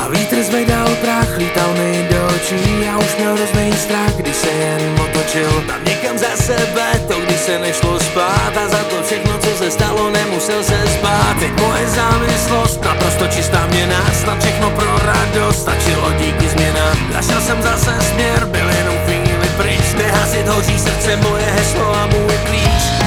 A vítr zvedal prach, lítal mi do očí. Já už měl hrozný strach, když se jen otočil tam někam za sebe, to když se nešlo spát. A za to všechno, co se stalo, nemusel se spát. Teď moje závislost, naprosto čistá měna, snad všechno pro radost, stačilo díky změna. Našel jsem zase směr, byl jenom chvíli pryč, nehasit hoří srdce, moje heslo a můj klíč.